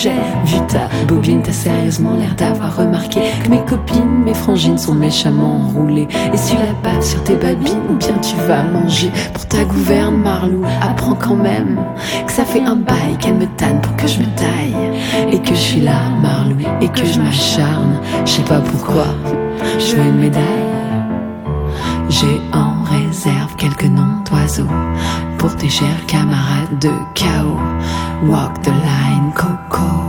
J'ai vu ta bobine, t'as sérieusement l'air d'avoir remarqué que mes copines, mes frangines sont méchamment enroulées. Et si la bave sur tes babines, ou bien tu vas manger pour ta gouverne, Marlou. Apprends quand même que ça fait un bail qu'elle me tanne pour que je me taille. Et que je suis là, Marlou, et que je m'acharne. Je sais pas pourquoi, je veux une médaille. J'ai en réserve quelques noms d'oiseaux pour tes chers camarades de chaos. Walk the line, Coco.